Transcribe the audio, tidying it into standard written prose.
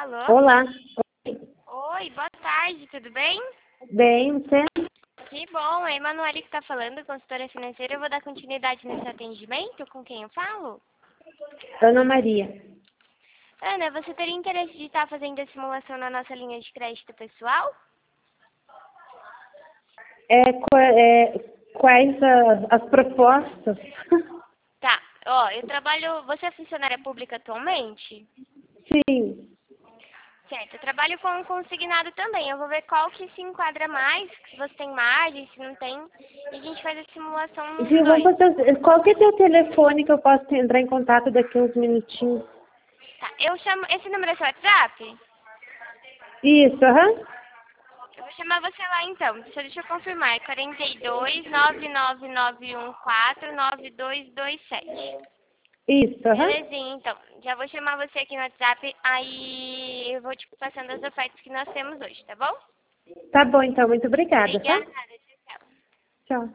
Alô? Olá. Oi, boa tarde, tudo bem? Bem, você? Que bom, é a Emanuele que está falando, consultora financeira. Eu vou dar continuidade nesse atendimento. Com quem eu falo? Ana Maria. Ana, você teria interesse de estar fazendo a simulação na nossa linha de crédito pessoal? Quais as propostas? Tá, ó, eu trabalho... Você é funcionária pública atualmente? Sim. Certo, eu trabalho com um consignado também. Eu vou ver qual que se enquadra mais, se você tem margem, se não tem. E a gente faz a simulação nos Gil, dois. qual que é teu telefone que eu posso entrar em contato daqui a uns minutinhos? Tá, eu chamo... Esse número é seu WhatsApp? Isso, aham. Eu vou chamar você lá então. Deixa eu confirmar. 42 99914 9227. Isso, aham. Belezinha, então. Já vou chamar você aqui no WhatsApp. Aí eu vou te passando as ofertas que nós temos hoje, tá bom? Tá bom, então. Muito obrigada, tá? Obrigada. Tchau, tchau. Tchau.